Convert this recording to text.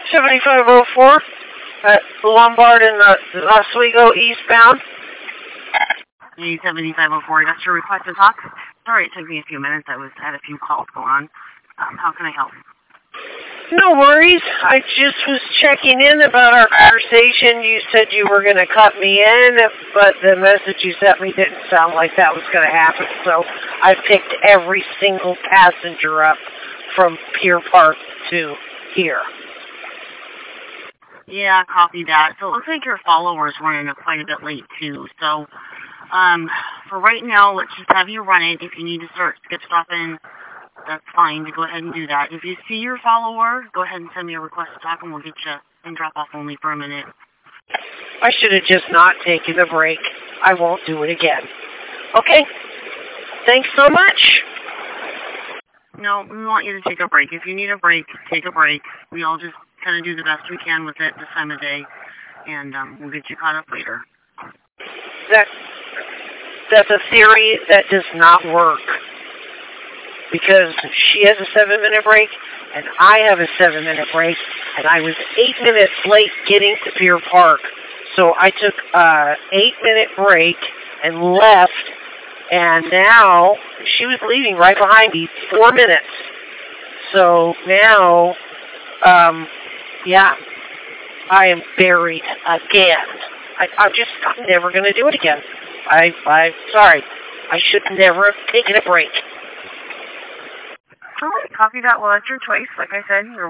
7504 at Lombard and Oswego eastbound. 7504, that's your request to talk? Sorry, it took me a few minutes. I had a few calls go on. How can I help? No worries. I just was checking in about our conversation. You said you were going to cut me in, but the message you sent me didn't sound like that was going to happen. So I picked every single passenger up from Pier Park to here. Yeah, copy that. So it looks like your followers running quite a bit late, too. So for right now, let's just have you run it. If you need to get stopping, that's fine. Go ahead and do that. If you see your follower, go ahead and send me a request to talk, and we'll get you in drop-off only for a minute. I should have just not taken a break. I won't do it again. Okay? Thanks so much. No, we want you to take a break. If you need a break, take a break. We all just kind of do the best we can with it this time of day, and we'll get you caught up later. That's a theory that does not work. Because she has a 7-minute break, and I have a 7-minute break, and I was 8 minutes late getting to Pier Park. So I took a 8-minute break and left, and now she was leaving right behind me 4 minutes. So now, yeah, I am buried again. I'm never going to do it again. I'm sorry. I should never have taken a break. All right, copy that. Well, that's your choice. Like I said, you're